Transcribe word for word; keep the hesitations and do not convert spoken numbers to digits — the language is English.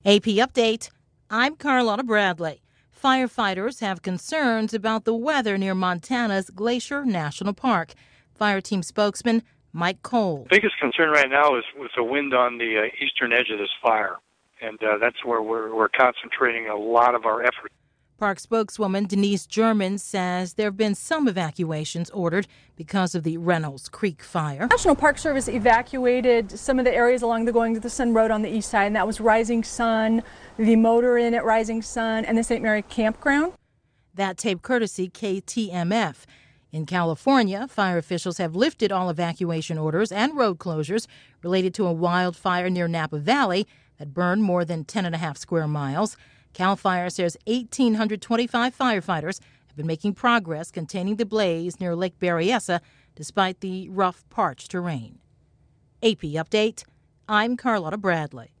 A P Update, I'm Carlotta Bradley. Firefighters have concerns about the weather near Montana's Glacier National Park. Fire team spokesman Mike Cole. The biggest concern right now is with the wind on the uh, eastern edge of this fire, and uh, that's where we're, we're concentrating a lot of our effort. Park spokeswoman Denise German says there have been some evacuations ordered because of the Reynolds Creek fire. National Park Service evacuated some of the areas along the Going to the Sun Road on the east side, and that was Rising Sun, the Motor Inn at Rising Sun, and the Saint Mary Campground. That tape courtesy K T M F. In California, fire officials have lifted all evacuation orders and road closures related to a wildfire near Napa Valley that burned more than ten and a half square miles. CAL FIRE says one thousand eight hundred twenty-five firefighters have been making progress containing the blaze near Lake Berryessa despite the rough, parched terrain. A P Update, I'm Carlotta Bradley.